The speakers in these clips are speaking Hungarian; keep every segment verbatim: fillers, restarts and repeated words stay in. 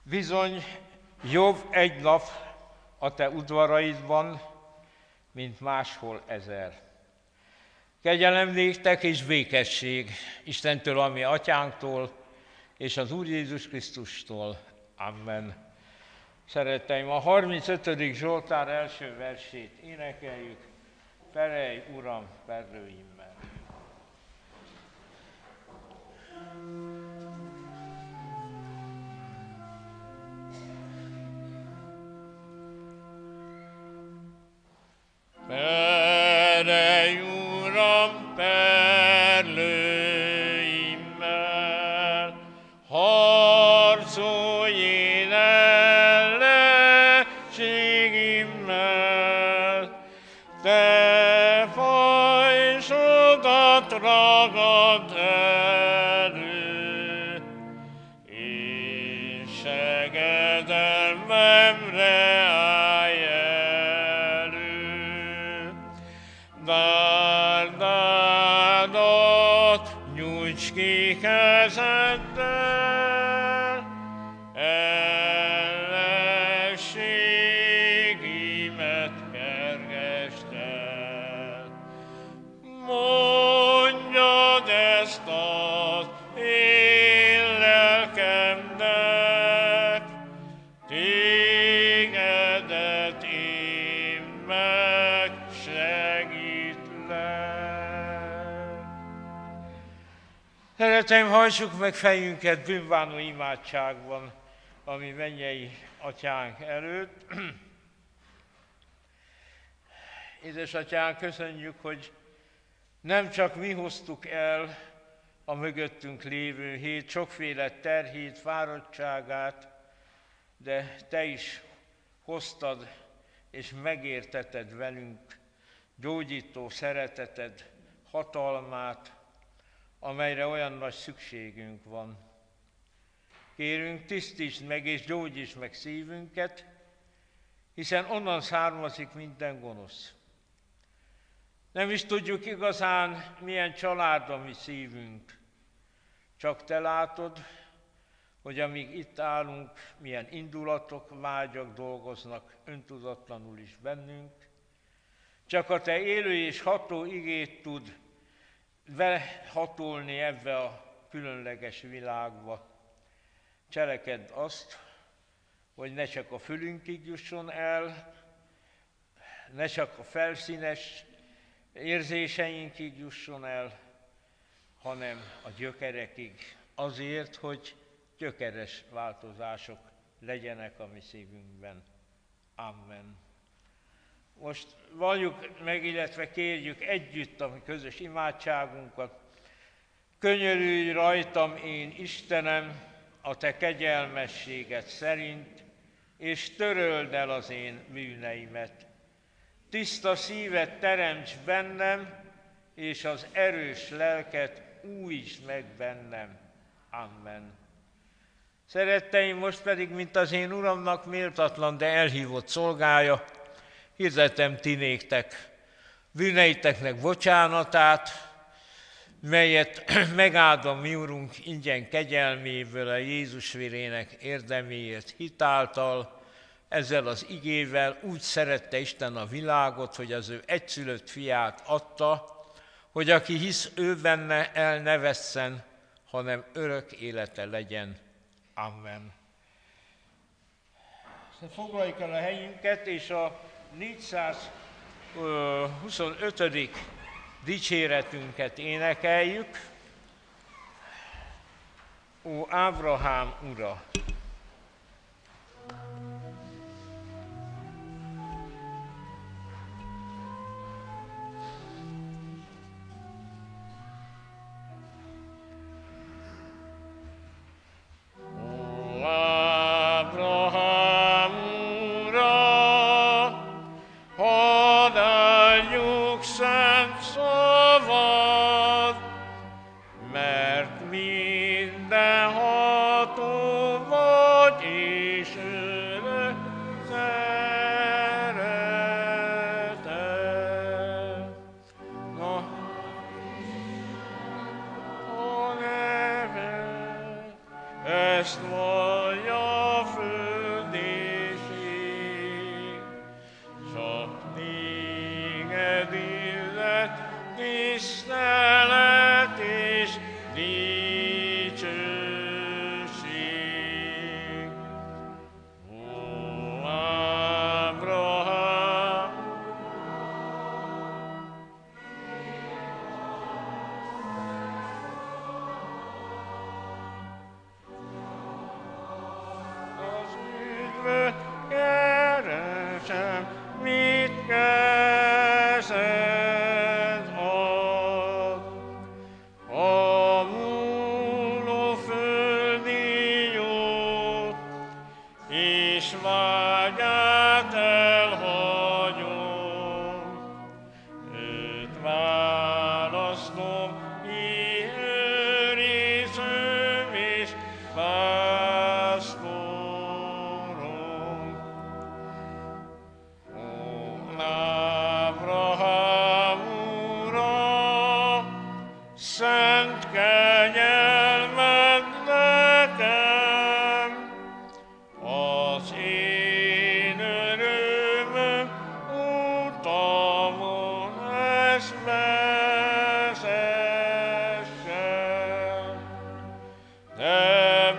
Bizony jobb egy nap a te udvaraidban, mint máshol ezer. Kegyelem néktek és békesség Istentől, ami atyánktól, és az Úr Jézus Krisztustól. Amen. Szeretteim, a harmincötödik Zsoltár első versét énekeljük. Perelj, Uram, perlőimmel. Perelj, Uram, perlőimmel, harcolj én ellenségimmel, te fajsodat ragad elő, és segedelmemre állj elő. Várdádat nyújts ki kezeddel, ellenségimet kergesd el. Mondjad ezt az én lelkemnek, tégedet én megsegítlek. Szereteim, hajtsuk meg fejünket bűnbánó imádságban, ami mennyei atyánk előtt. Édesatyánk, köszönjük, hogy nem csak mi hoztuk el a mögöttünk lévő hét sokféle terhét, fáradtságát, de te is hoztad és megérteted velünk gyógyító szereteted, hatalmát, amelyre olyan nagy szükségünk van. Kérünk, tisztítsd meg és gyógyítsd meg szívünket, hiszen onnan származik minden gonosz. Nem is tudjuk igazán, milyen család a mi szívünk. Csak te látod, hogy amíg itt állunk, milyen indulatok, vágyak dolgoznak öntudatlanul is bennünk. Csak a te élő és ható igét tud behatolni ebbe a különleges világba. Cselekedd azt, hogy ne csak a fülünkig jusson el, ne csak a felszínes érzéseinkig jusson el, hanem a gyökerekig, azért, hogy gyökeres változások legyenek a mi szívünkben. Amen. Most valljuk meg, illetve kérjük együtt a mi közös imádságunkat. Könyörülj rajtam, én Istenem, a te kegyelmességed szerint, és töröld el az én bűneimet. Tiszta szívet teremts bennem, és az erős lelket újítsd meg bennem. Amen. Szeretteim, most pedig, mint az én Uramnak méltatlan, de elhívott szolgája, hirdetem ti néktek bűneiteknek bocsánatát, melyet megáldom mi Urunk ingyen kegyelméből a Jézus vérének érdeméért hitáltal. Ezzel az igével úgy szerette Isten a világot, hogy az ő egyszülött fiát adta, hogy aki hisz ő benne, el ne vesszen, hanem örök élete legyen. Amen. Foglaljuk el a helyünket, és a négyszázhuszonötödik dicséretünket énekeljük. Ó, Ábrahám ura! Ezt vallja föl hívő keresem, mit kezed ad. A múló földi jót, és vágyát elhagyom, őt választom, őrizőm és pásztorom. Ó, Ábrahám ura, szent kegyelmed nekem, az én örömöm utamon ezt vezessen. De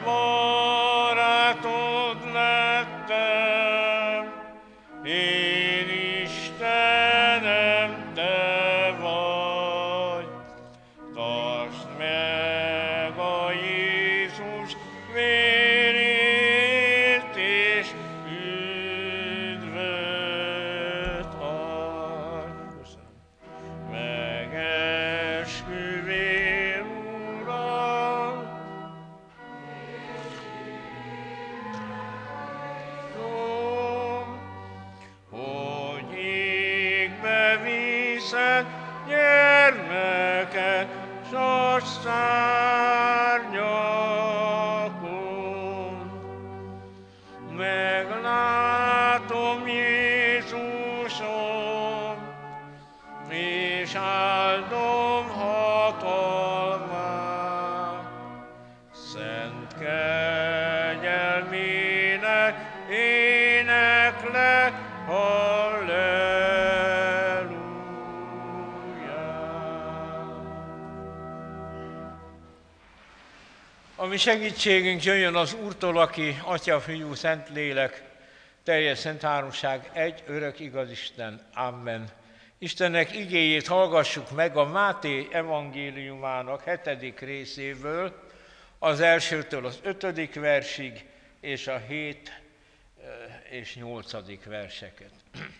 barátod lettem, én Istenem, te vagy. Tartsd meg a Jézus vérét, és üdvöt adj. Megesküvél, Uram, hogy égbe viszed gyermeket, s a szárnyakon. Meglátom Jézusom, és áldom hatalmát. Szent kegyelmének éneklek, halleluja. A mi segítségünk jöjjön az Úrtól, aki Atya, Fiú, Szentlélek, teljes szent háromság, egy örök igaz Isten. Amen. Istennek igéjét hallgassuk meg a Máté evangéliumának hetedik részéből, az elsőtől az ötödik versig, és a hét és nyolcadik verseket.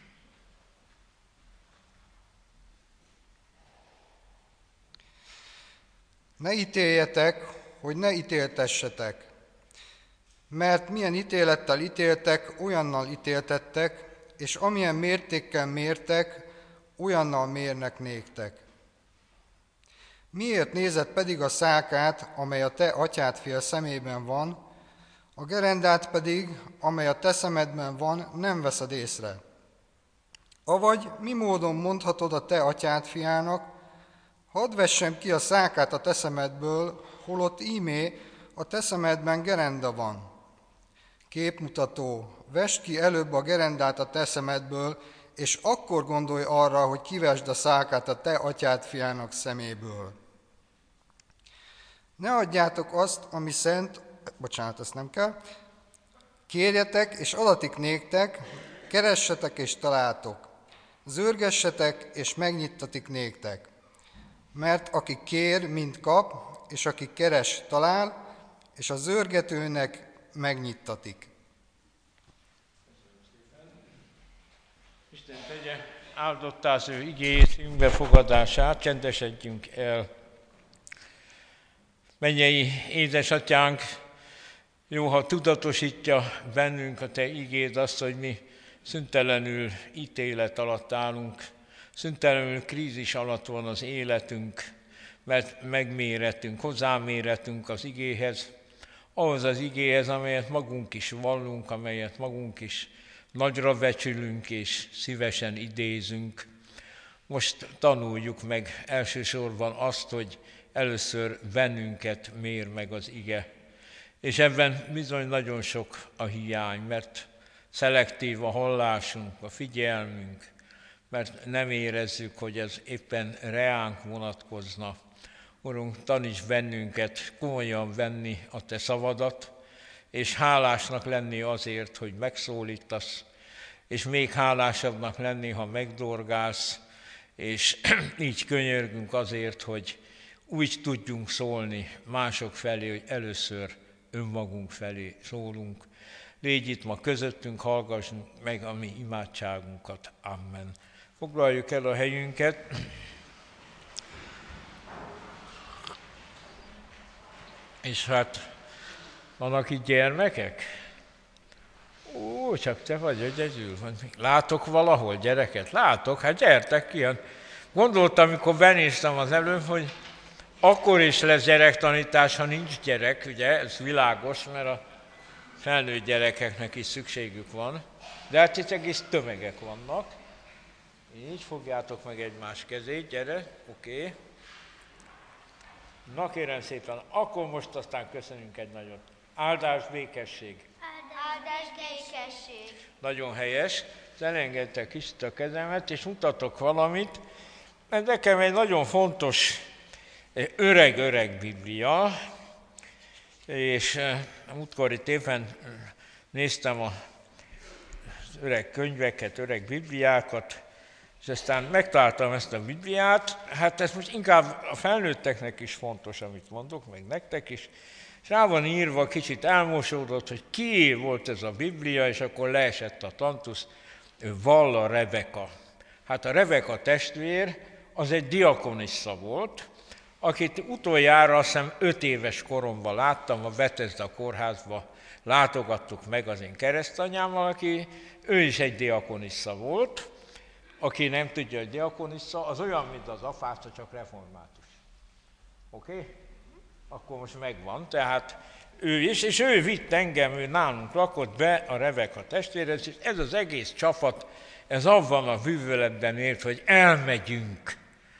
Ne ítéljetek, hogy ne ítéltessetek, mert milyen ítélettel ítéltek, olyannal ítéltettek, és amilyen mértékkel mértek, olyannal mérnek néktek. Miért nézed pedig a szálkát, amely a te atyád fél szemében van, a gerendát pedig, amely a te szemedben van, nem veszed észre? Avagy mi módon mondhatod a te atyád fiának, hadd vessem ki a szálkát a te szemedből, holott ímé a te szemedben gerenda van. Képmutató, vesd ki előbb a gerendát a te szemedből, és akkor gondolj arra, hogy kivesd a szálkát a te atyád fiának szeméből. Ne adjátok azt, ami szent, bocsánat, ezt nem kell, kérjetek, és adatik néktek, keressetek, és találtok, zörgessetek, és megnyittatik néktek. Mert aki kér, mind kap, és aki keres, talál, és a zörgetőnek megnyittatik. Isten tegye áldottá az ő igéjét, befogadását, csendesedjünk el. Mennyei édesatyánk, jó, ha tudatosítja bennünk a te igéd azt, hogy mi szüntelenül ítélet alatt állunk, szüntelenül krízis alatt van az életünk, mert megméretünk, hozzáméretünk az igéhez, ahhoz az igéhez, amelyet magunk is vallunk, amelyet magunk is nagyra becsülünk és szívesen idézünk. Most tanuljuk meg elsősorban azt, hogy először bennünket mér meg az ige. És ebben bizony nagyon sok a hiány, mert szelektív a hallásunk, a figyelmünk, mert nem érezzük, hogy ez éppen reánk vonatkozna. Urunk, taníts bennünket komolyan venni a te szavadat, és hálásnak lenni azért, hogy megszólítasz, és még hálásabbnak lenni, ha megdorgálsz, és így könyörgünk azért, hogy úgy tudjunk szólni mások felé, hogy először önmagunk felé szólunk. Légy itt ma közöttünk, hallgass meg a mi imádságunkat. Amen. Foglaljuk el a helyünket. És hát vannak itt gyermekek? Ó, csak te vagy egyedül. Látok valahol gyereket? Látok, hát gyertek ki. Gondoltam, amikor benéztem az előbb, hogy akkor is lesz gyerektanítás, ha nincs gyerek, ugye, ez világos, mert a felnőtt gyerekeknek is szükségük van. De hát itt egész tömegek vannak. Így fogjátok meg egymás kezét, gyere, oké. Okay. Na kérem szépen, akkor most aztán köszönünk egy nagyot. Áldás, békesség. Áldás, békesség. Nagyon helyes. Elengedtek kicsit a kezemet, és mutatok valamit. Ez nekem egy nagyon fontos öreg-öreg Biblia, és a múltkor itt éppen néztem az öreg könyveket, öreg Bibliákat, és aztán megtaláltam ezt a Bibliát. Hát ez most inkább a felnőtteknek is fontos, amit mondok, meg nektek is. És rá van írva, kicsit elmosódott, hogy ki volt ez a Biblia, és akkor leesett a tantusz, ő Valla Rebeka. Hát a Rebeka testvér az egy diakonissa volt, akit utoljára azt hiszem öt éves koromban láttam, a Bethesda kórházba látogattuk meg az én keresztanyámmal, aki ő is egy diakonissa volt. Aki nem tudja, hogy diakonissa, az olyan, mint az apáca, csak református. Oké? Okay? Akkor most megvan. Tehát ő is, és ő vitt engem, ő nálunk lakott be a Rebeka testvérhez, és ez az egész csapat, ez abban a bűvöletben ért, hogy elmegyünk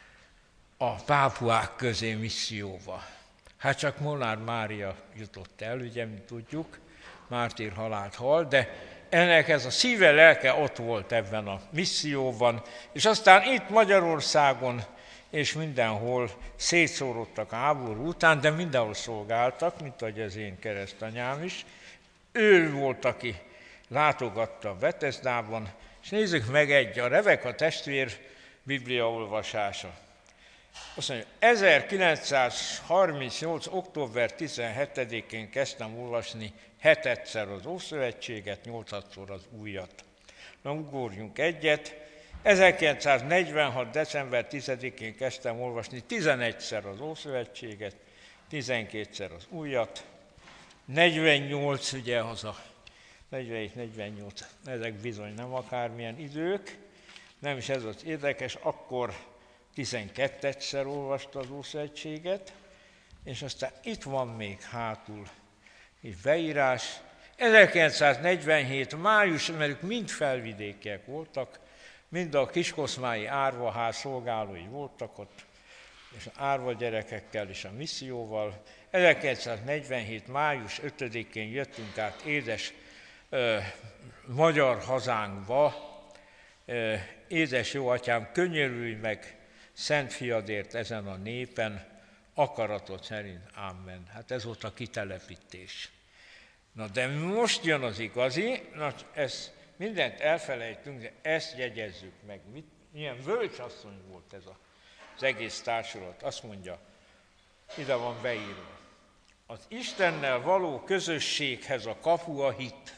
a pápuák közé misszióba. Hát csak Molnár Mária jutott el, ugye, mint tudjuk, mártír halált hal, de ennek ez a szíve, lelke ott volt ebben a misszióban, és aztán itt Magyarországon és mindenhol szétszórodtak a háború után, de mindenhol szolgáltak, mint ahogy az én keresztanyám is. Ő volt, aki látogatta a Bethesdában, és nézzük meg egy, a Rebeka testvér bibliaolvasása. Azt mondja, ezerkilencszázharmincnyolc. október tizenhetedikén kezdtem olvasni hetedszer az Ószövetséget, nyolcadszor az Újat. Na, ugorjunk egyet. ezerkilencszáznegyvenhat. december tizedikén kezdtem olvasni tizenegyszer az Ószövetséget, tizenkétszer az Újat. negyvennyolc, ugye az a negyvenhét negyvennyolc, ezek bizony nem akármilyen idők, nem is ez az érdekes, akkor tizenkettőszer olvasta az Ószövetséget, és aztán itt van még hátul egy beírás. ezerkilencszáznegyvenhét. május, mert ők mind felvidékiek voltak, mind a Kiskoszmályi árvaház szolgálói voltak ott, és az árva gyerekekkel és a misszióval. ezerkilencszáznegyvenhét. május ötödikén jöttünk át édes ö, magyar hazánkba. Ö, édes jó atyám, könyörülj meg Szent Fiadért ezen a népen, akaratod szerint. Amen. Hát ez volt a kitelepítés. Na de most jön az igazi, na ezt mindent elfelejtünk, de ezt jegyezzük meg. Mit, milyen bölcsasszony volt ez a, az egész társulat. Azt mondja, ide van beírva. Az Istennel való közösséghez a kapu a hit.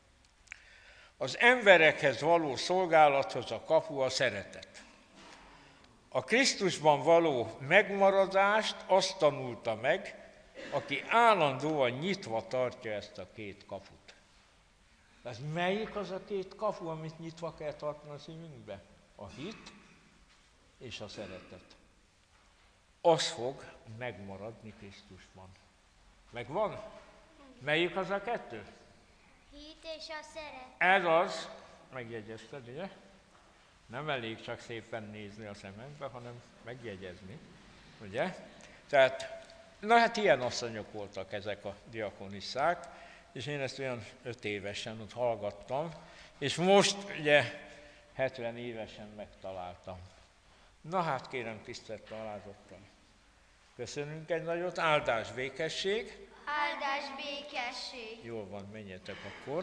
Az emberekhez való szolgálathoz a kapu a szeretet. A Krisztusban való megmaradást azt tanulta meg, aki állandóan nyitva tartja ezt a két kaput. Ez melyik az a két kapu, amit nyitva kell tartani a szívünkbe? A hit és a szeretet. Az fog megmaradni Krisztusban. Megvan? Melyik az a kettő? Hit és a szeretet. Ez az, megjegyezted, ugye? Nem elég csak szépen nézni a szemembe, hanem megjegyezni, ugye? Tehát, na hát ilyen asszonyok voltak ezek a diakonisszák, és én ezt olyan öt évesen ott hallgattam, és most ugye hetven évesen megtaláltam. Na hát kérem tisztelt alázattal. Köszönünk egy nagyot, áldás, békesség. Áldás, békesség. Jól van, menjetek akkor.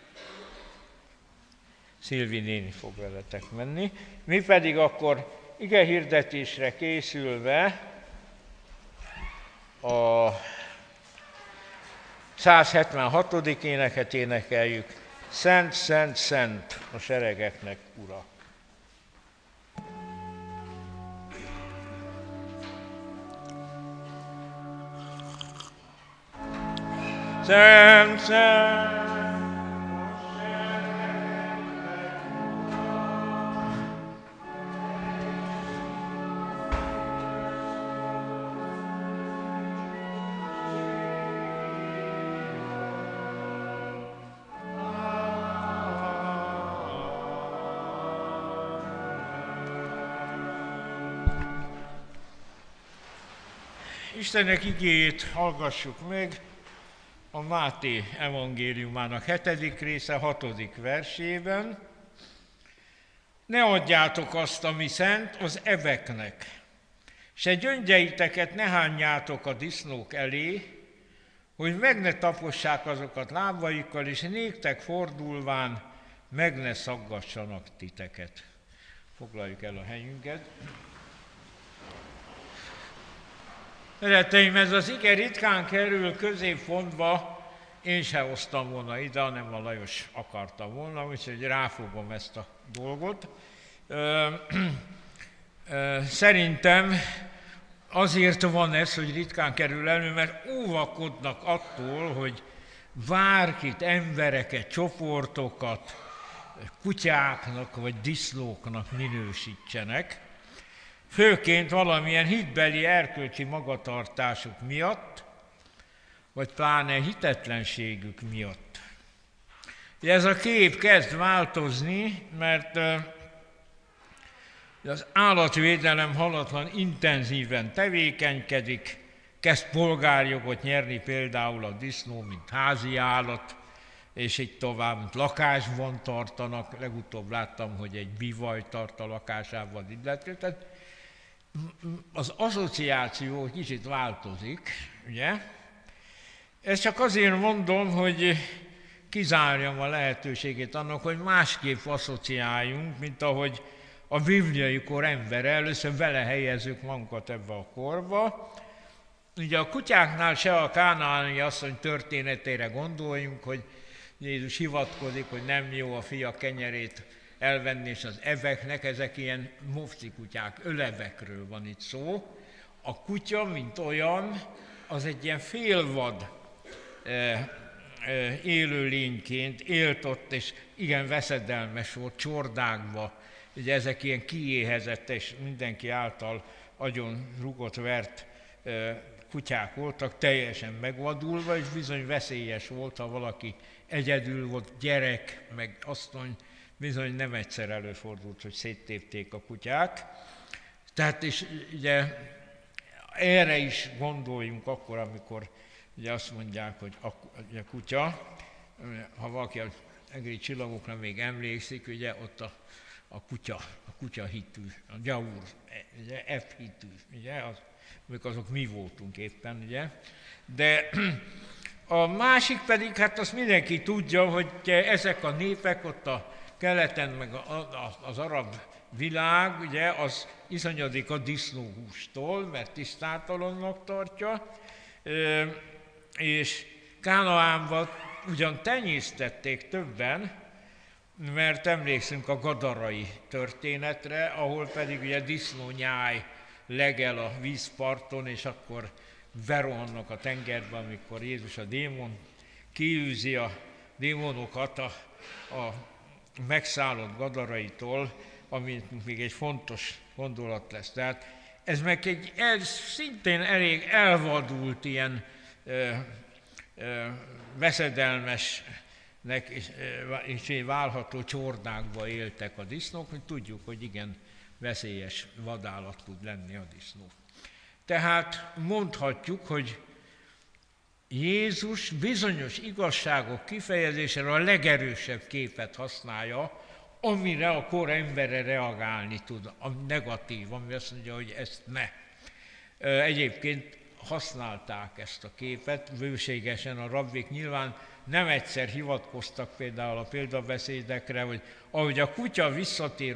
Szilvi néni fog veletek menni. Mi pedig akkor ige hirdetésre készülve a száz hetvenhatodik éneket énekeljük. Szent, szent, szent a seregeknek Ura. Szent, szent. Istennek igéjét hallgassuk meg a Máté evangéliumának hetedik része, hatodik versében. Ne adjátok azt, ami szent, az eveknek, se gyöngyeiteket ne hányjátok a disznók elé, hogy meg ne tapossák azokat lábaikkal, és néktek fordulván meg ne szaggassanak titeket. Foglaljuk el a helyünket. Szeretteim, ez az ige ritkán kerül középpontba, én se hoztam volna ide, hanem a Lajos akarta volna, úgyhogy ráfogom ezt a dolgot. Ö, ö, szerintem azért van ez, hogy ritkán kerül elő, mert óvakodnak attól, hogy bárkit, embereket, csoportokat kutyáknak vagy disznóknak minősítsenek, főként valamilyen hitbeli, erkölcsi magatartásuk miatt, vagy pláne hitetlenségük miatt. Ez a kép kezd változni, mert az állatvédelem halatlan intenzíven tevékenykedik, kezd polgárjogot nyerni például a disznó, mint házi állat, és így tovább, mint lakásban tartanak. Legutóbb láttam, hogy egy bivaj tart a lakásában illetve. Az asszociáció kicsit változik, ugye? Ezt csak azért mondom, hogy kizárjam a lehetőségét annak, hogy másképp asszociáljunk, mint ahogy a bibliai kor embere, először belehelyezzük magunkat ebbe a korba. Ugye a kutyáknál se a kánaáni asszony történetére gondoljunk, hogy Jézus hivatkozik, hogy nem jó a fia kenyerét elvenni, és az eveknek, ezek ilyen mufti kutyák, ölevekről van itt szó. A kutya, mint olyan, az egy ilyen félvad élőlényként élt ott, és igen veszedelmes volt, csordákba. Ugye ezek ilyen kiéhezett, és mindenki által agyon rugott, vert kutyák voltak, teljesen megvadulva, és bizony veszélyes volt, ha valaki egyedül volt, gyerek, meg asszony, bizony nem egyszer előfordult, hogy széttépték a kutyák. Tehát és ugye erre is gondoljunk akkor, amikor ugye azt mondják, hogy a, a kutya, ha valaki az egri csillagokra még emlékszik, ugye ott a, a kutya, a kutya hitű, a gyaur, ugye F hitű, ugye, az, amikor azok mi voltunk éppen, ugye. De a másik pedig, hát azt mindenki tudja, hogy ezek a népek ott a keleten, meg a, a, az arab világ, ugye, az iszonyodik a disznóhústól, mert tisztátalannak tartja, és Kánaánban ugyan tenyésztették többen, mert emlékszünk a gadarai történetre, ahol pedig ugye disznónyáj legel a vízparton, és akkor berohannak a tengerbe, amikor Jézus a démon kiűzi a démonokat a, a megszállott gadaraitól, ami még egy fontos gondolat lesz. Tehát ez meg egy el, szintén elég elvadult ilyen ö, ö, veszedelmesnek és, és válható csordákba éltek a disznók, hogy tudjuk, hogy igen veszélyes vadállat tud lenni a disznó. Tehát mondhatjuk, hogy Jézus bizonyos igazságok kifejezésére a legerősebb képet használja, amire a kor embere reagálni tud, a negatív, ami azt mondja, hogy ezt ne. Egyébként használták ezt a képet, bőségesen a rabbik nyilván nem egyszer hivatkoztak például a példabeszédekre, hogy ahogy a kutya visszatér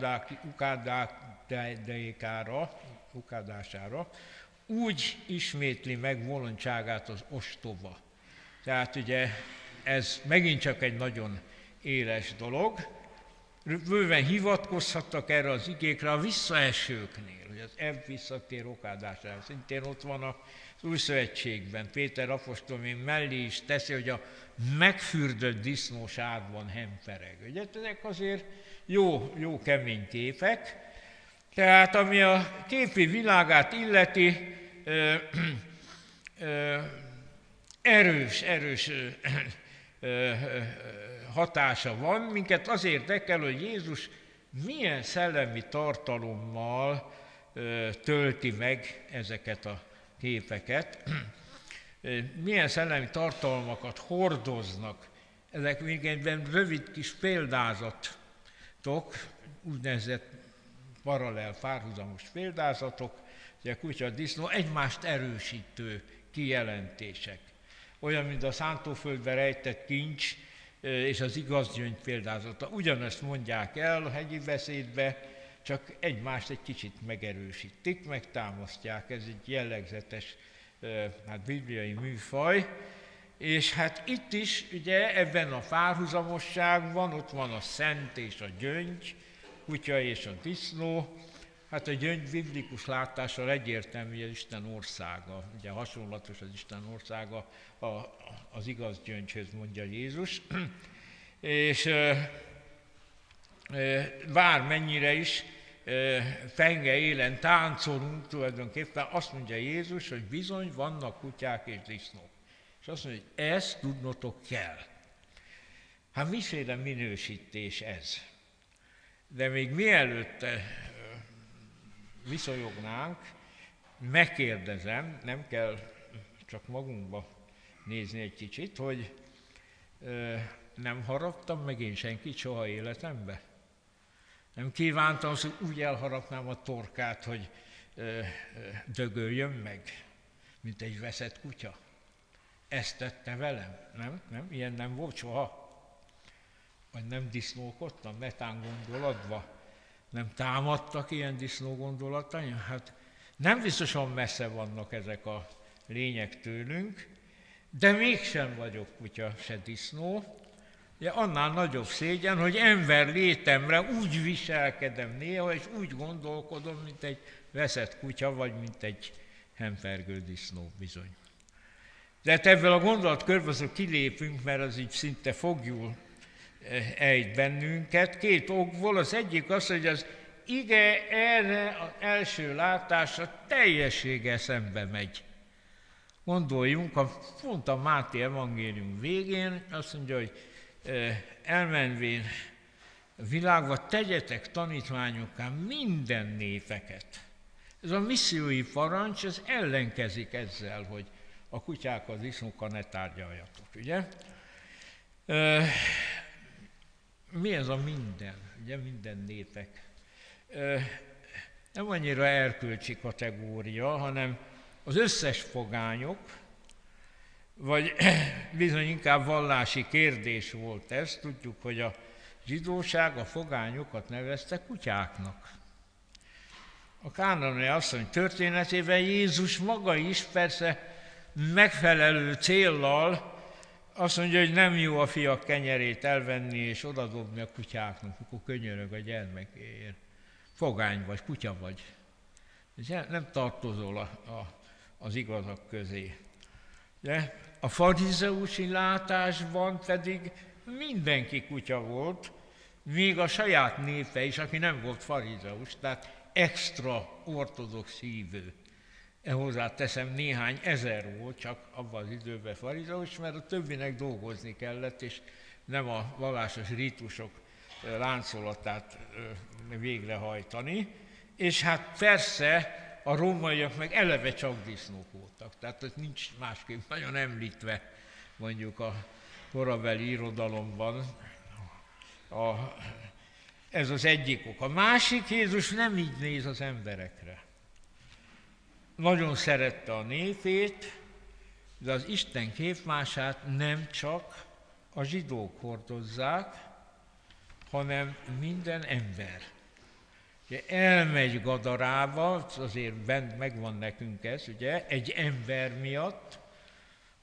ukádására, ukádására, úgy ismétli meg bolondságát az ostoba. Tehát ugye ez megint csak egy nagyon éles dolog. Bőven hivatkozhattak erre az igékre a visszaesőknél, hogy az ebb visszatér okádására. Szintén ott van az Új Szövetségben, Péter apostol még mellé is teszi, hogy a megfürdött disznós árban hempereg. Ugye ezek azért jó, jó kemény képek. Tehát ami a képi világát illeti, ö, ö, erős, erős ö, ö, ö, hatása van. Minket az érdekel, hogy Jézus milyen szellemi tartalommal ö, tölti meg ezeket a képeket, milyen szellemi tartalmakat hordoznak. Ezek még egyben rövid kis példázatok, úgynevezett paralel, párhuzamos példázatok, ugye a kutya, a disznó, egymást erősítő kijelentések. Olyan, mint a szántóföldbe rejtett kincs és az igaz gyöngy példázata. Ugyanezt mondják el a hegyi beszédbe, csak egymást egy kicsit megerősítik, megtámasztják. Ez egy jellegzetes hát bibliai műfaj. És hát itt is ugye ebben a párhuzamosságban ott van a szent és a gyöngy, kutya és a disznó. Hát a gyöngy biblikus látással egyértelmű, hogy az Isten országa, ugye hasonlatos az Isten országa a, az igaz gyöngyhöz, mondja Jézus. És bármennyire is penge élen táncolunk tulajdonképpen, azt mondja Jézus, hogy bizony vannak kutyák és disznók. És azt mondja, hogy ezt tudnotok kell. Hát miféle minősítés ez? De még mielőtt viszonyognánk, megkérdezem, nem kell csak magunkba nézni egy kicsit, hogy ö, nem haraptam meg én senkit soha életembe? Nem kívántam, hogy úgy elharapnám a torkát, hogy ö, ö, dögöljön meg, mint egy veszett kutya. Ezt tette velem? Nem? Nem? Ilyen nem volt soha? Vagy nem disznókodtam netán gondolatba? Nem támadtak ilyen disznó gondolataim? Hát nem biztosan messze vannak ezek a lények tőlünk, de mégsem vagyok kutya, se disznó. De annál nagyobb szégyen, hogy ember létemre úgy viselkedem néha, és úgy gondolkodom, mint egy veszett kutya, vagy mint egy hempergő disznó bizony. De hát ebből a gondolatkörből kilépünk, mert az így szinte fogjul ejt bennünket. Két okból, az egyik az, hogy az ige erre az első látásra teljességgel szembe megy. Gondoljunk, a, pont a Máté evangélium végén azt mondja, hogy elmenvén világba tegyetek tanítványokká minden népeket. Ez a missziói parancs, ez ellenkezik ezzel, hogy a kutyákkal, disznókkal ne tárgyaljatok, ugye? Mi ez a minden? Ugye minden népek. Nem annyira erkölcsi kategória, hanem az összes pogányok, vagy bizony inkább vallási kérdés volt ez. Tudjuk, hogy a zsidóság a pogányokat nevezte kutyáknak. A kánaani asszony történetében Jézus maga is persze megfelelő céllal azt mondja, hogy nem jó a fiak kenyerét elvenni és odadobni a kutyáknak, mikor könyörög a gyermekéért. Fogány vagy, kutya vagy. Nem tartozol a, a, az igazak közé. De a farizeusi látásban pedig mindenki kutya volt, még a saját népe is, aki nem volt farizeus, tehát extra ortodox hívő. Hozzá teszem, néhány ezer volt csak abban az időben farizeus, mert a többinek dolgozni kellett, és nem a vallásos rítusok láncolatát végrehajtani. És hát persze a rómaiak meg eleve csak disznók voltak, tehát ez nincs másképp nagyon említve mondjuk a korabeli irodalomban. A, ez az egyik ok. A másik, Jézus nem így néz az emberekre. Nagyon szerette a népét, de az Isten képmását nem csak a zsidók hordozzák, hanem minden ember. Ugye elmegy Gadarába, azért bent megvan nekünk ez, ugye, egy ember miatt,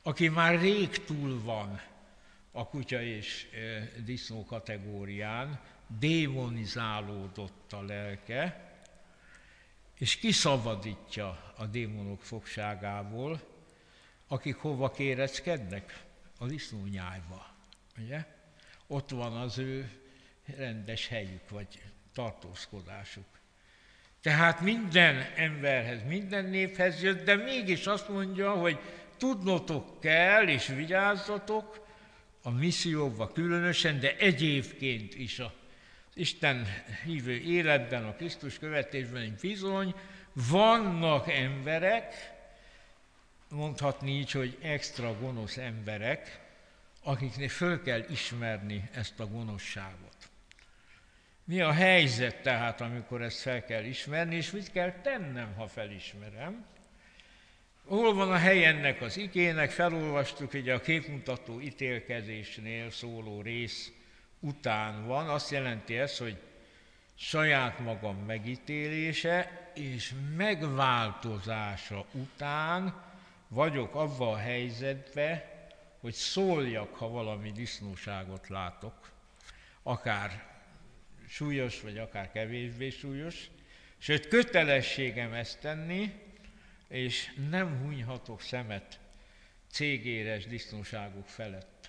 aki már rég túl van a kutya és disznó kategórián, démonizálódott a lelke, és kiszabadítja a démonok fogságából, akik hova kéreckednek? A disznónyájba, ugye? Ott van az ő rendes helyük, vagy tartózkodásuk. Tehát minden emberhez, minden néphez jött, de mégis azt mondja, hogy tudnotok kell, és vigyázzatok a misszióba különösen, de egyébként is az Isten hívő életben, a Krisztus követésben bizony vannak emberek, mondhatni így, hogy extra gonosz emberek, akiknek föl kell ismerni ezt a gonoszságot. Mi a helyzet tehát, amikor ezt fel kell ismerni, és mit kell tennem, ha felismerem? Hol van a hely ennek az igének? Felolvastuk, hogy a képmutató ítélkezésnél szóló rész után van. Azt jelenti ez, hogy saját magam megítélése és megváltozása után vagyok abban a helyzetben, hogy szóljak, ha valami disznóságot látok, akár súlyos, vagy akár kevésbé súlyos, sőt kötelességem ezt tenni, és nem hunyhatok szemet cégéres disznóságok felett.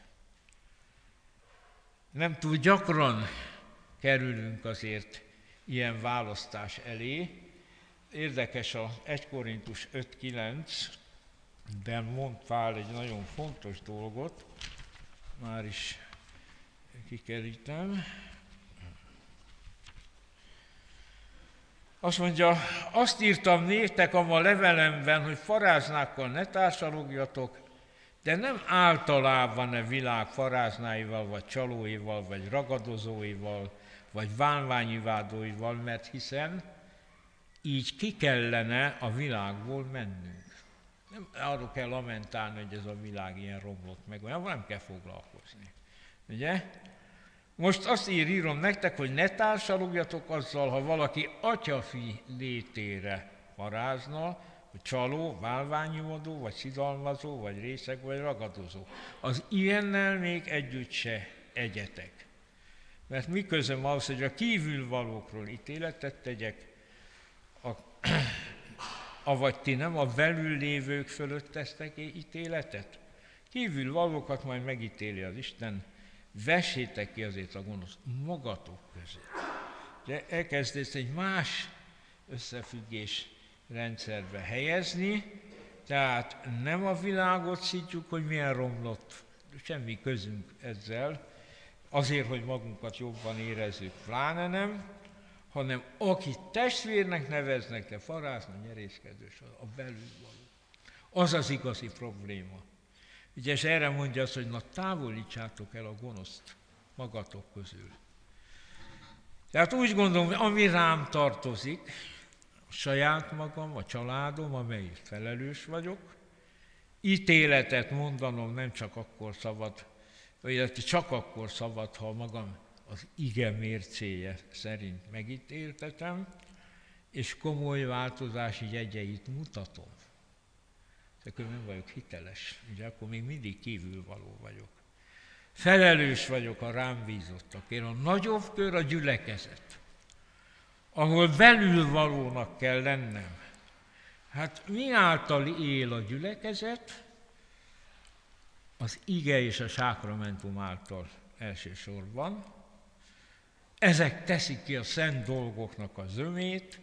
Nem túl gyakran kerülünk azért ilyen választás elé. Érdekes a egy Korintus öt kilencben mond Pál egy nagyon fontos dolgot, már is kikerítem. Azt mondja, azt írtam néktek a ma levelemben, hogy faráznákkal ne társalogjatok, de nem általában a világ faráznáival, vagy csalóival, vagy ragadozóival, vagy bálványivádóival, mert hiszen így ki kellene a világból mennünk. Nem arról kell lamentálni, hogy ez a világ ilyen romlott meg, olyan nem kell foglalkozni. Ugye? Most azt ír, írom nektek, hogy ne társalogjatok azzal, ha valaki atyafi létére parázna, hogy csaló, bálványivadó, vagy szidalmazó, vagy részeg, vagy ragadozó. Az ilyennel még együtt se egyetek. Mert mi közöm ahhoz, hogy a kívülvalókról ítéletet tegyek, a, avagy ti nem a belül lévők fölött tesztek ítéletet? Kívülvalókat majd megítéli az Isten, vessétek ki azért a gonosz magatok közé. De elkezdesz egy más összefüggés rendszerbe helyezni, tehát nem a világot szítjuk, hogy milyen romlott, semmi közünk ezzel, azért, hogy magunkat jobban érezzük, pláne nem, hanem akit testvérnek neveznek, de farázna, nyerészkedős, a belülvaló. Az az igazi probléma. Ugye, és erre mondja azt, hogy na távolítsátok el a gonoszt magatok közül. Tehát úgy gondolom, ami rám tartozik, a saját magam, a családom, amelyért felelős vagyok, ítéletet mondanom nem csak akkor szabad, illetve csak akkor szabad, ha magam az ige mércéje szerint megítéltetem, és komoly változási jegyeit mutatom. Akkor nem vagyok hiteles, ugye akkor még mindig kívülvaló vagyok. Felelős vagyok a rám bízottakért. A nagyobb kör a gyülekezet, ahol belülvalónak kell lennem. Hát mi által él a gyülekezet? Az ige és a sákramentum által elsősorban. Ezek teszik ki a szent dolgoknak a zömét,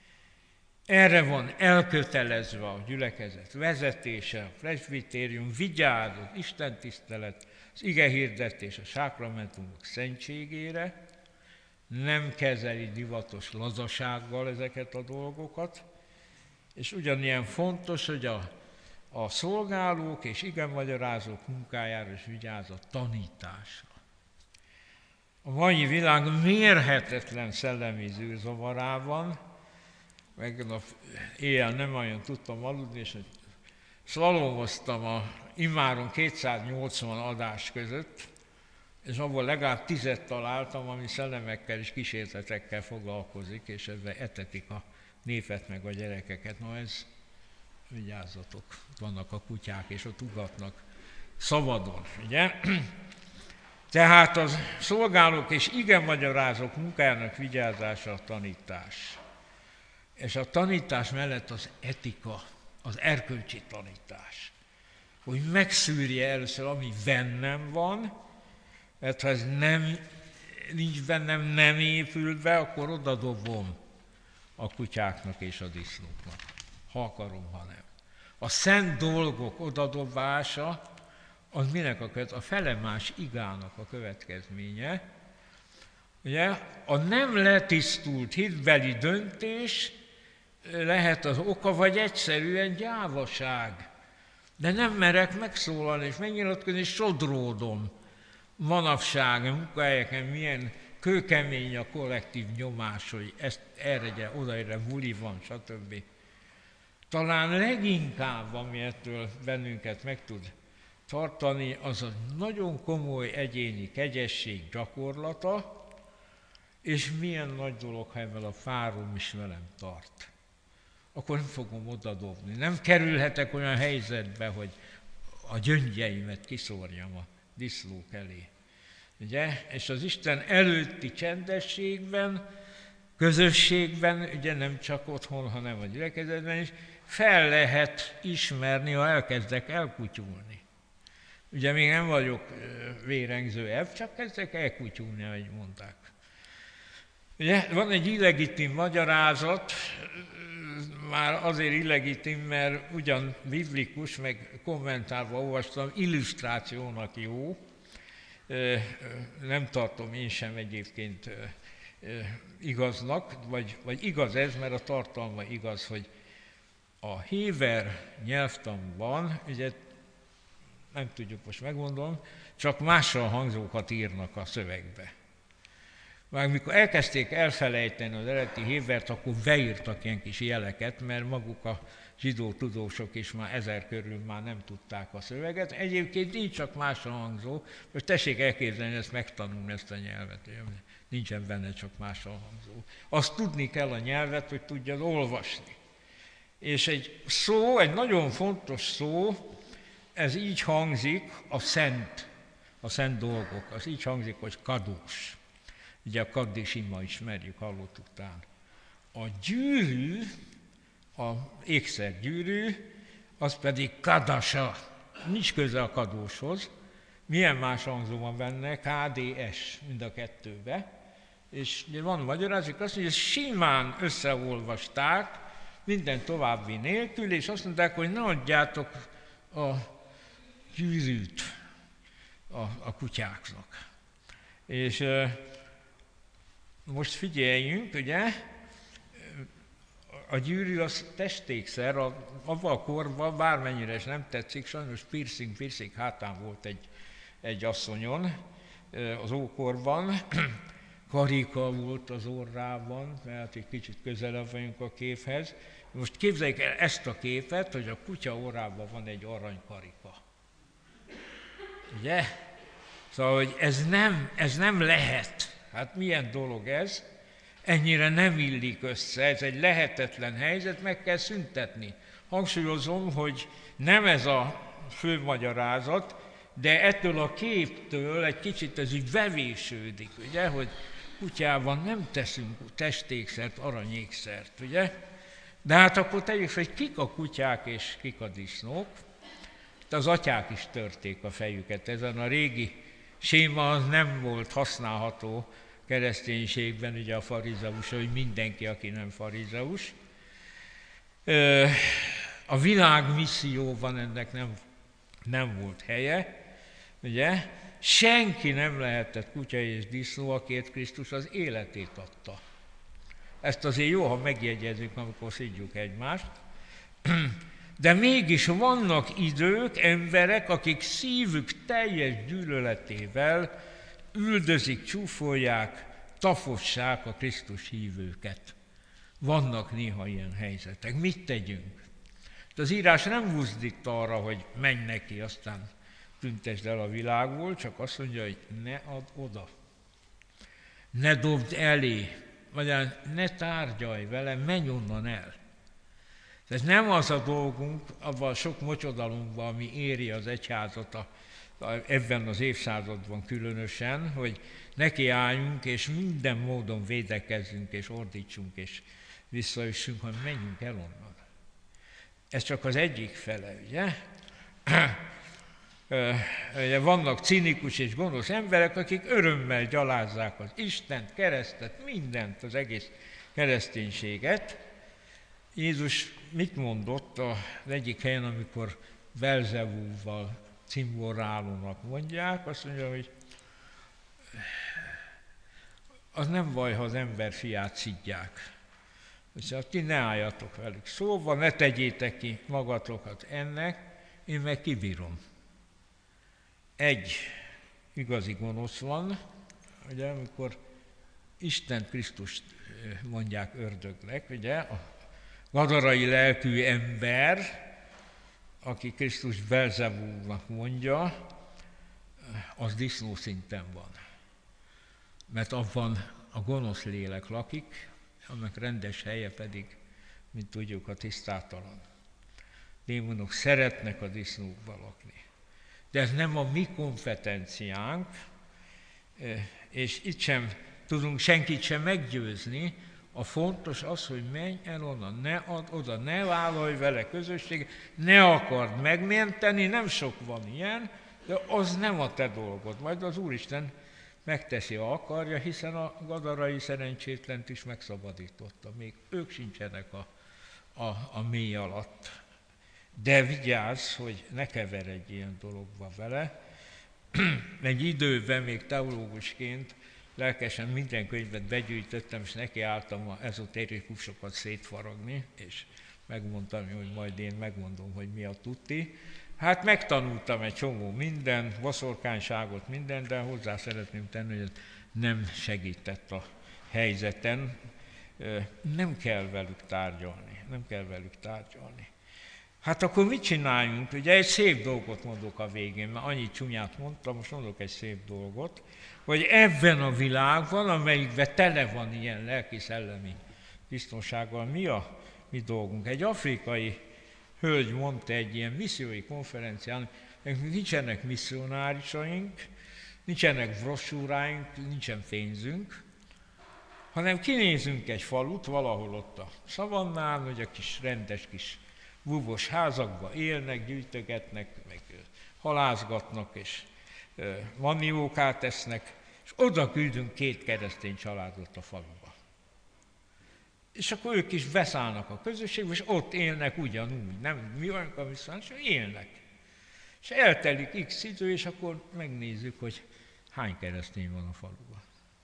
erre van elkötelezve a gyülekezet vezetése, a presbitérium, vigyáz az istentisztelet, az igehirdetés a sákramentumok szentségére, nem kezeli divatos lazasággal ezeket a dolgokat, és ugyanilyen fontos, hogy a, a szolgálók és igemagyarázók munkájára is vigyáz a tanításra. A mai világ mérhetetlen szellemi zűrzavarában, meg a éjjel nem olyan tudtam aludni, és szlalomoztam a immáron kétszáznyolcvan adás között, és abból legalább tizet találtam, ami szellemekkel és kísérletekkel foglalkozik, és ebben etetik a népet meg a gyerekeket. No ez, vigyázzatok, vannak a kutyák, és ott ugatnak szabadon, ugye? Tehát az szolgálók és igenmagyarázók munkájának vigyázása a tanítás. És a tanítás mellett az etika, az erkölcsi tanítás. Hogy megszűrje először, ami bennem van, mert ha ez nem, nincs bennem, nem épül be, akkor odadobom a kutyáknak és a disznóknak. Ha akarom, ha nem. A szent dolgok odadobása, az minek a követ? A felemás igának a következménye. Ugye, a nem letisztult hitbeli döntés lehet az oka, vagy egyszerűen gyávaság. De nem merek megszólalni és megnyilatkozni, és sodródom. Manapság, a munkahelyeken milyen kőkemény a kollektív nyomás, hogy ezt erre, odaérre buli van, stb. Talán leginkább, ami ettől bennünket meg tud tartani, az a nagyon komoly egyéni kegyesség gyakorlata, és milyen nagy dolog, ha ebben a párom is velem tart. Akkor nem fogom odadobni. Nem kerülhetek olyan helyzetbe, hogy a gyöngyeimet kiszórjam a disznók elé. Ugye? És az Isten előtti csendességben, közösségben, ugye nem csak otthon, hanem a gyülekezetben is, fel lehet ismerni, ha elkezdek elkutyulni. Ugye még nem vagyok vérengző ebb, csak kezdek elkutyulni, ahogy mondták. Ugye, van egy illegitim magyarázat, már azért illegitim, mert ugyan biblikus, meg kommentálva olvastam, illusztrációnak jó. Nem tartom én sem egyébként igaznak, vagy, vagy igaz ez, mert a tartalma igaz, hogy a héber nyelvtanban, ugye nem tudjuk, most megmondom, csak mással hangzókat írnak a szövegbe. Már mikor elkezdték elfelejteni az eredeti hébert, akkor beírtak ilyen kis jeleket, mert maguk a zsidó tudósok is már ezer körül már nem tudták a szöveget. Egyébként így csak mással hangzó, hogy tessék elképzelni, ezt megtanulni, ezt a nyelvet. Nincsen benne csak mással hangzó. Azt tudni kell a nyelvet, hogy tudjad olvasni. És egy szó, egy nagyon fontos szó, ez így hangzik, a szent, a szent dolgok, az így hangzik, hogy kadós. Ugye a kaddisima ismerjük, hallottuk talán. A gyűrű, a ékszergyűrű, az pedig kadasa. Nincs köze a kadóshoz. Milyen más hangzó van benne? ká dé es, mind a kettőbe. És van magyarázik azt, hogy ezt simán összeolvasták, minden további nélkül, és azt mondták, hogy ne adjátok a gyűrűt a, a kutyáknak. És e, most figyeljünk, ugye, a gyűrű az testékszer, a, abban a korban, bármennyire is nem tetszik, sajnos piercing, piercing hátán volt egy, egy asszonyon az ókorban, karika volt az orrában, mert egy kicsit közelebb vagyunk a képhez. Most képzeljük el ezt a képet, hogy a kutya orrában van egy aranykarika. Ugye? Szóval, hogy ez nem, ez nem lehet. Hát milyen dolog ez? Ennyire nem illik össze, ez egy lehetetlen helyzet, meg kell szüntetni. Hangsúlyozom, hogy nem ez a fő magyarázat, de ettől a képtől egy kicsit ez így bevésődik, ugye, hogy kutyában nem teszünk testékszert, aranyékszert, ugye? De hát akkor tegyük fel, hogy kik a kutyák és kik a disznók. Itt az atyák is törték a fejüket. Ezen a régi séma az nem volt használható kereszténységben, ugye a farizeus, hogy mindenki, aki nem farizeus. A világ misszióban ennek nem, nem volt helye, ugye? Senki nem lehetett kutya és disznó, akiért Krisztus az életét adta. Ezt azért jó, ha megjegyezzük, amikor szidjuk egymást. De mégis vannak idők, emberek, akik szívük teljes gyűlöletével üldözik, csúfolják, tafossák a Krisztus hívőket. Vannak néha ilyen helyzetek. Mit tegyünk? De az írás nem buzdít arra, hogy menj neki, aztán tüntesd el a világból, csak azt mondja, hogy ne add oda. Ne dobd elé, vagy ne tárgyalj vele, menj onnan el. Tehát nem az a dolgunk, abban a sok mocsodalunkban, ami éri az egyházat a, a, ebben az évszázadban különösen, hogy nekiálljunk, és minden módon védekezzünk, és ordítsunk, és visszaüssünk, hanem menjünk el onnan. Ez csak az egyik fele, ugye? Ugye vannak cinikus és gonosz emberek, akik örömmel gyalázzák az Istent, keresztet, mindent, az egész kereszténységet. Jézus mit mondott az egyik helyen, amikor Belzebúval cimborálónak mondják? Azt mondja, hogy az nem baj, ha az ember fiát szidják. Szóval ti ne álljatok velük szóval, ne tegyétek ki magatokat ennek, én meg kibírom. Egy igazi gonosz van, ugye, amikor Isten Krisztust mondják ördögnek, ugye, a gadarai lelkű ember, aki Krisztus Belzebúlnak mondja, az disznó szinten van. Mert abban a gonosz lélek lakik, annak rendes helye pedig, mint tudjuk, a tisztátalan. Démonok szeretnek a disznókba lakni. De ez nem a mi kompetenciánk, és itt sem tudunk senkit sem meggyőzni. A fontos az, hogy menj el onnan, ne add oda, ne vállalj vele közösség, ne akard megmenteni, nem sok van ilyen, de az nem a te dolgod. Majd az Úristen megteszi, ha akarja, hiszen a gadarai szerencsétlent is megszabadította. Még ők sincsenek a, a, a mély alatt. De vigyázz, hogy ne keveredj ilyen dologba vele. Egy időben, még teológusként lelkesen minden könyvet begyűjtöttem, és nekiálltam az ezoterikusokat szétfaragni, és megmondtam, hogy majd én megmondom, hogy mi a tuti. Hát megtanultam egy csomó mindent, boszorkányságot, mindent, de hozzá szeretném tenni, hogy ez nem segített a helyzeten. Nem kell velük tárgyalni, nem kell velük tárgyalni. Hát akkor mit csináljunk? Ugye egy szép dolgot mondok a végén, mert annyit csúnyát mondtam, most mondok egy szép dolgot, hogy ebben a világban, amelyikben tele van ilyen lelki-szellemi biztonsággal, mi a mi dolgunk? Egy afrikai hölgy mondta egy ilyen missziói konferencián, nekünk nincsenek misszionárisaink, nincsenek brossúráink, nincsen pénzünk, hanem kinézünk egy falut valahol ott a szavannán, hogy a kis rendes kis búvos házakba élnek, gyűjtögetnek, meg halászgatnak, és maniókát esznek, és oda küldünk két keresztény családot a faluba. És akkor ők is beszállnak a közösségbe, és ott élnek ugyanúgy, nem mi vagyunk a viszont, és élnek. És eltelik x idő, és akkor megnézzük, hogy hány keresztény van a faluban.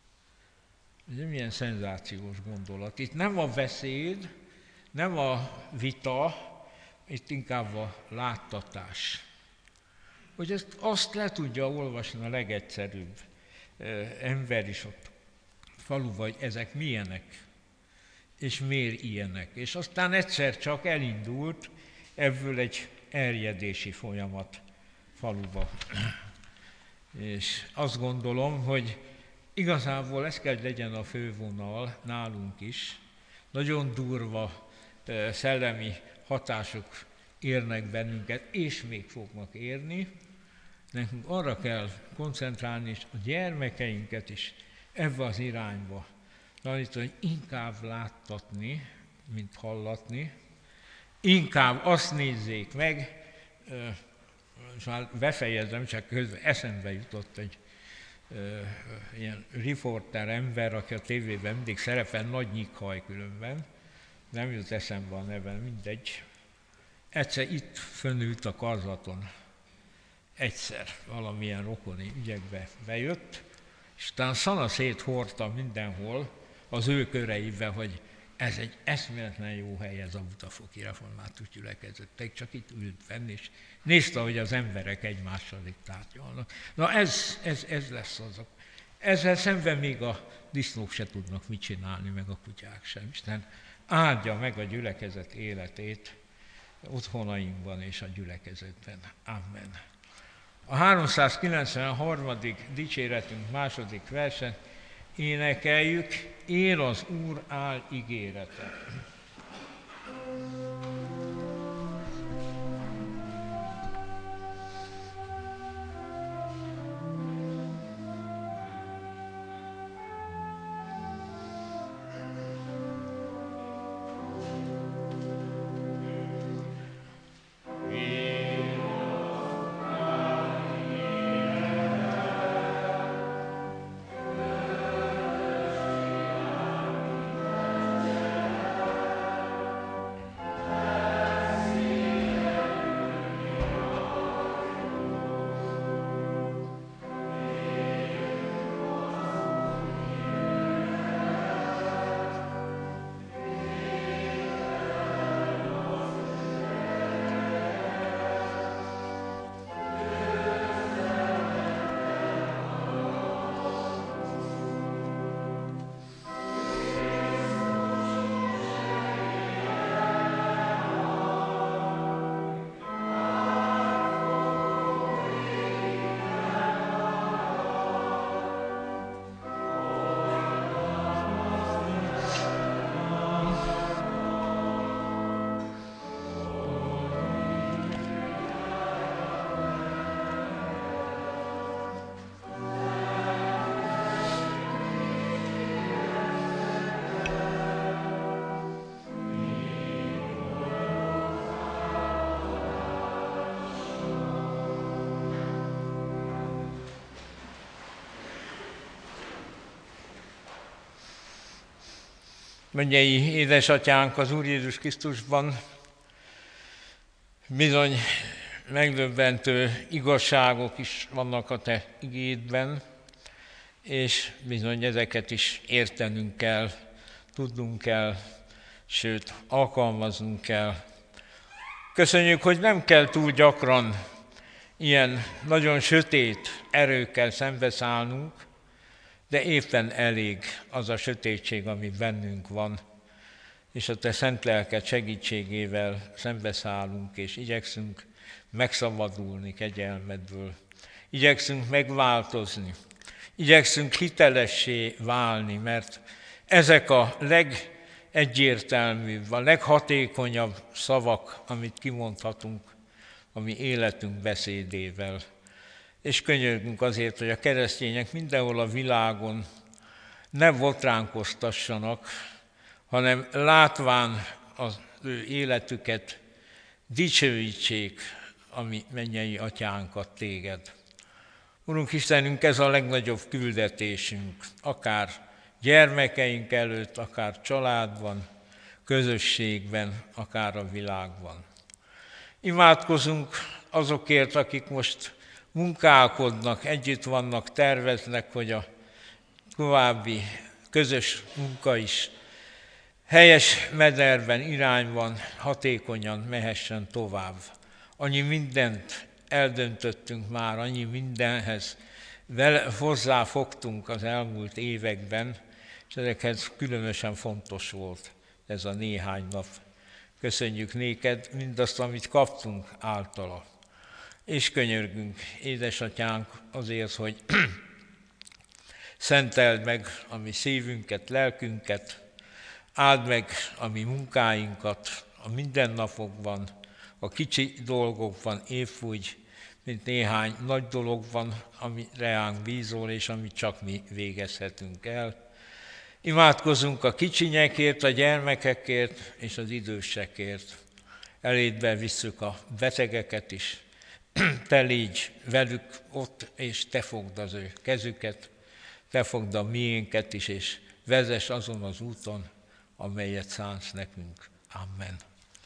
Ez milyen szenzációs gondolat. Itt nem a beszéd, nem a vita, itt inkább a láttatás. Hogy ezt azt le tudja olvasni a legegyszerűbb ember is ott faluban, hogy ezek milyenek, és miért ilyenek. És aztán egyszer csak elindult ebből egy erjedési folyamat faluba. És azt gondolom, hogy igazából ez kell, hogy legyen a fővonal nálunk is. Nagyon durva szellemi hatások érnek bennünket, és még fognak érni. Nekünk arra kell koncentrálni, és a gyermekeinket is ebbe az irányba tanítani, hogy inkább láttatni, mint hallatni. Inkább azt nézzék meg, és már befejezem, csak közben eszembe jutott egy ilyen riporter ember, aki a tévében mindig szerepel, Nagy Nyikhaj különben, nem jut eszembe a neve, mindegy. Egyszer itt fönnült a karzaton, egyszer valamilyen rokoni ügyekbe bejött, és talán szana széthordta mindenhol az ő köreiben, hogy ez egy eszméletlen jó hely, ez a Butafoki Református Gyülekezet. Csak itt ült fenn, és nézte, hogy az emberek egymással itt tárgyalnak. Na ez, ez, ez lesz az. Ezzel szemben még a disznók se tudnak mit csinálni, meg a kutyák sem. Isten áldja meg a gyülekezet életét otthonainkban és a gyülekezetben. Amen. A háromszázkilencvenharmadik dicséretünk második versen énekeljük, él az Úr áll ígérete. Mennyei édesatyánk az Úr Jézus Krisztusban, bizony megdöbbentő igazságok is vannak a te igédben, és bizony ezeket is értenünk kell, tudnunk kell, sőt, alkalmaznunk kell. Köszönjük, hogy nem kell túl gyakran ilyen nagyon sötét erőkkel szembeszállnunk, de éppen elég az a sötétség, ami bennünk van, és a te szent lelked segítségével szembeszállunk, és igyekszünk megszabadulni kegyelmedből. Igyekszünk megváltozni, igyekszünk hitelessé válni, mert ezek a legegyértelműbb, a leghatékonyabb szavak, amit kimondhatunk a mi életünk beszédével. És könyörgünk azért, hogy a keresztények mindenhol a világon ne botránkoztassanak, hanem látván az ő életüket dicsőítsék a mi mennyei atyánkat, téged. Urunk Istenünk, ez a legnagyobb küldetésünk, akár gyermekeink előtt, akár családban, közösségben, akár a világban. Imádkozunk azokért, akik most munkálkodnak, együtt vannak, terveznek, hogy a további közös munka is helyes mederben, irányban, hatékonyan mehessen tovább. Annyi mindent eldöntöttünk már, annyi mindenhez vele hozzáfogtunk az elmúlt években, és ezekhez különösen fontos volt ez a néhány nap. Köszönjük néked mindazt, amit kaptunk általa. És könyörgünk, édesatyánk, azért, hogy szenteld meg a mi szívünket, lelkünket, áld meg a mi munkáinkat a mindennapokban, a kicsi dolgokban, épp úgy, mint néhány nagy dologban, ami reánk bízol, és amit csak mi végezhetünk el. Imádkozunk a kicsinyekért, a gyermekekért és az idősekért. Elédbe visszük a betegeket is. Te légy velük ott, és te fogd az ő kezüket, te fogd a miénket is, és vezess azon az úton, amelyet szánsz nekünk. Amen.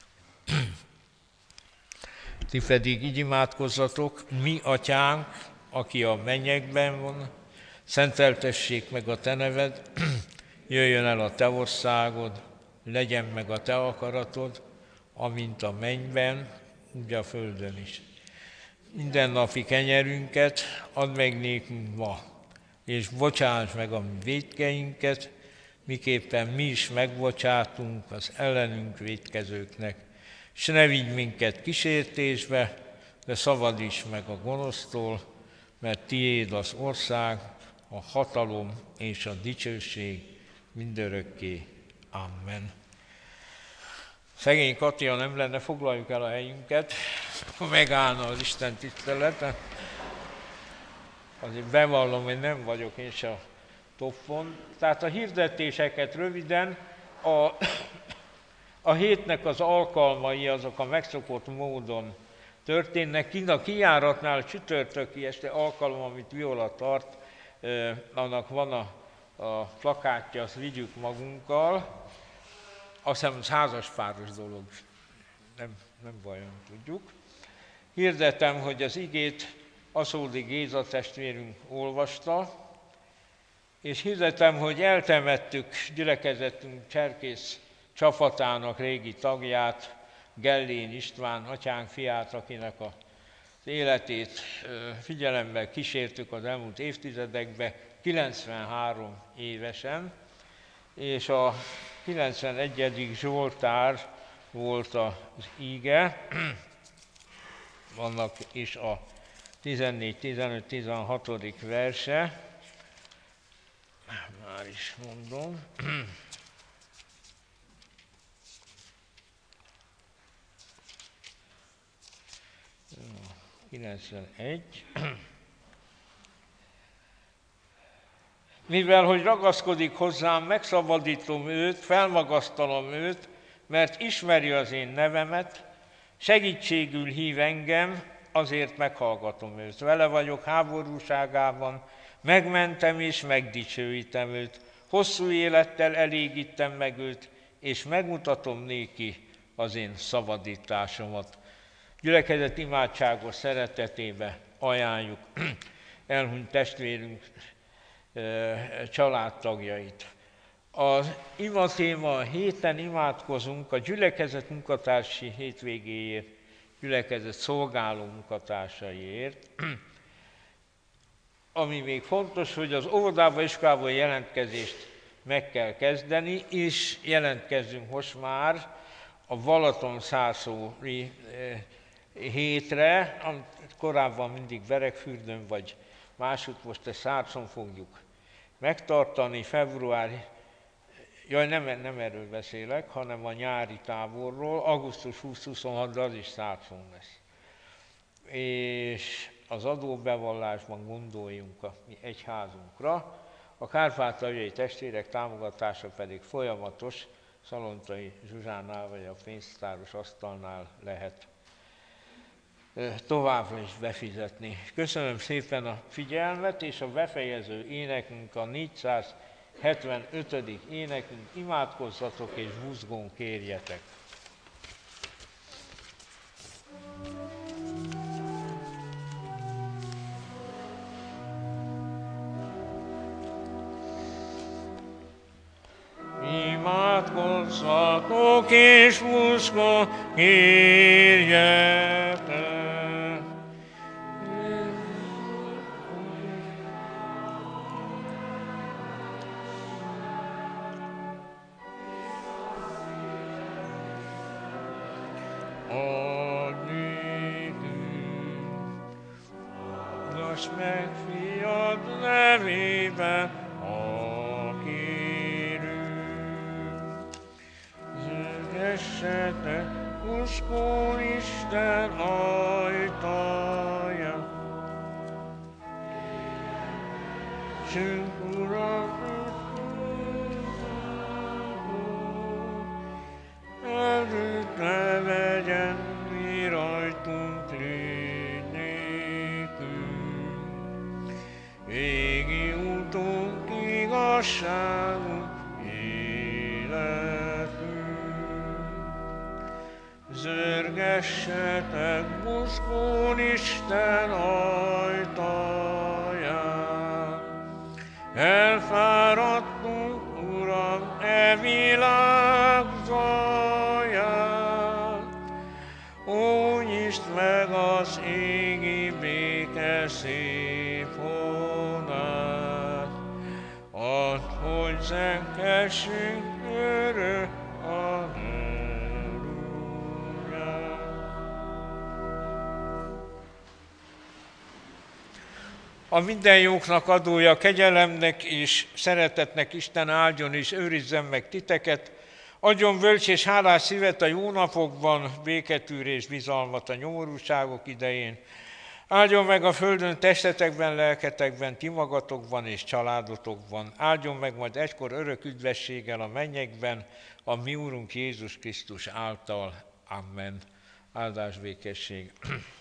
Ti pedig így imádkozzatok, mi atyánk, aki a mennyekben van, szenteltessék meg a te neved, jöjjön el a te országod, legyen meg a te akaratod, amint a mennyben, úgy a földön is. Mindennapi kenyerünket add meg nékünk ma, és bocsáss meg a mi vétkeinket, miképpen mi is megbocsátunk az ellenünk vétkezőknek. S ne vigy minket kísértésbe, de szabadíts meg a gonosztól, mert tiéd az ország, a hatalom és a dicsőség mindörökké. Amen. Szegény Katia nem lenne, foglaljuk el a helyünket, ha megállna az Isten tiszteleten. Azért bevallom, hogy nem vagyok én se a toppon. Tehát a hirdetéseket röviden, a, a hétnek az alkalmai azok a megszokott módon történnek. Kint a kijáratnál csütörtöki este alkalom, amit Viola tart, eh, annak van a, a plakátja, azt vigyük magunkkal. Azt hiszem, ez házaspáros dolog, nem, nem baj, nem tudjuk. Hirdetem, hogy az igét Aszódi Géza testvérünk olvasta, és hirdetem, hogy eltemettük gyülekezetünk cserkész csapatának régi tagját, Gellén István, atyánk fiát, akinek az életét figyelemmel kísértük az elmúlt évtizedekben, kilencvenhárom évesen, és a kilencvenegyedik Zsoltár volt az íge, vannak is a tizennégy, tizenöt, tizenhatodik verse, már is mondom. kilencvenegy. Mivel, hogy ragaszkodik hozzám, megszabadítom őt, felmagasztalom őt, mert ismeri az én nevemet, segítségül hív engem, azért meghallgatom őt. Vele vagyok háborúságában, megmentem és megdicsőítem őt, hosszú élettel elégítem meg őt, és megmutatom néki az én szabadításomat. Gyülekezet imádságos szeretetébe ajánljuk elhunyt testvérünk családtagjait. Az ima téma a héten imádkozunk a gyülekezet munkatársi hétvégéért, gyülekezet szolgáló munkatársaiért. Ami még fontos, hogy az óvodába, iskolába jelentkezést meg kell kezdeni, és jelentkezzünk most már a Balatonszászói hétre, amit korábban mindig Beregfürdőn vagy másút, most ezt Szárcon fogjuk megtartani, február, jaj, nem, nem erről beszélek, hanem a nyári táborról, augusztus huszadika-huszonhatodika, de az is Szárcon lesz. És az adóbevallásban gondoljunk a mi egyházunkra, a kárpátaljai testvérek támogatása pedig folyamatos, Szalontai Zsuzsánál vagy a pénztáros asztalnál lehet továbbra is befizetni. Köszönöm szépen a figyelmet, és a befejező énekünk a négyszázhetvenötödik énekünk, imádkozzatok és buzgón kérjetek. Imádkozzatok és buzgón kérjetek. Adj meg fiad nevében a kérünk. Zörgessetek buzgón Isten ajtaja. Sünk Uram, előtt ne vegyen mi rajtunk légy nékünk. Égi útunk, igazságunk, életünk. Zörgessetek buzgón Isten ajtaján. Elfáradtunk, Uram, e világ zaján. Ó, nyisd meg az égi béke szép honát, add, hogy zengessünk örök, halleluja. A minden jóknak adója, kegyelemnek és szeretetnek Isten áldjon és őrizzen meg titeket, adjon bölcs és hálás szívet a jó napokban, béketűrés, bizalmat a nyomorúságok idején, áldjon meg a földön testetekben, lelketekben, ti magatokban és családotokban, áldjon meg majd egykor örök üdvességgel a mennyekben, a mi Úrunk Jézus Krisztus által. Amen. Áldás, békesség.